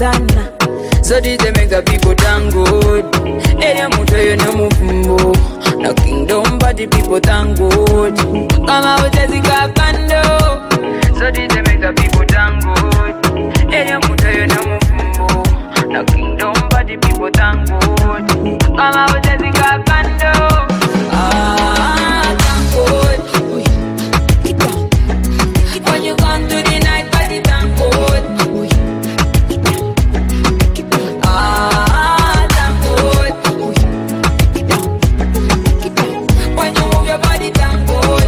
singozana. So did they make the people thank God? Ere muto yo no mufumbo. No kingdom but the people thank God. Come out as a kakando. So did they make the people thank God? Ere muto yo no mufumbo. No kingdom but the people thank God. Come out as a kakando. Thank God. When you come to the night party, thank God. Thank God. When you move your body, thank God.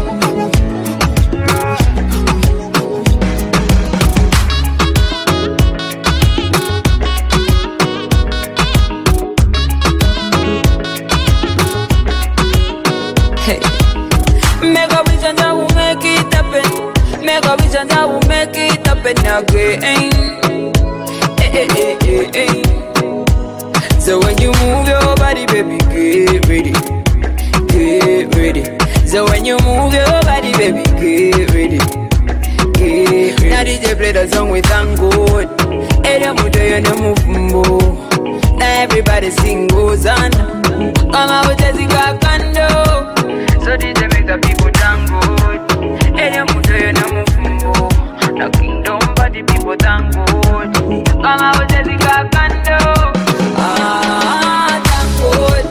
Hey, make a wish and I will make it happen. Make a wish and I will make it happen again. Hey, hey, hey, hey. So when you move your body, baby, get ready, get ready. So when you move your body, baby, get ready, get ready. Now DJ play the song with thank God. Ere muto yo no mufumbo. Now everybody sing goes on. Come out as a kakando. So did they make the people thank God? Ere muto yo no mufumbo. No kingdom but the people thank God. Come out as a kakando. Thank God.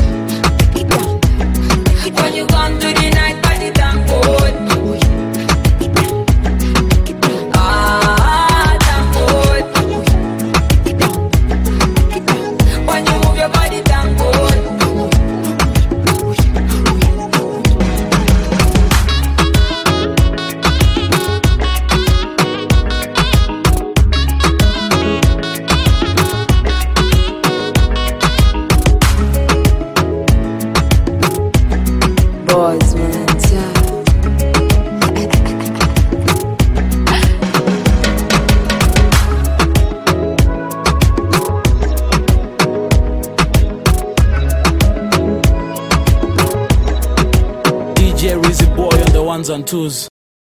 When you come to the night party, thank God. Thank God. When you move your body, thank God. Boys, man, DJ Rizzy Boy on the ones and twos.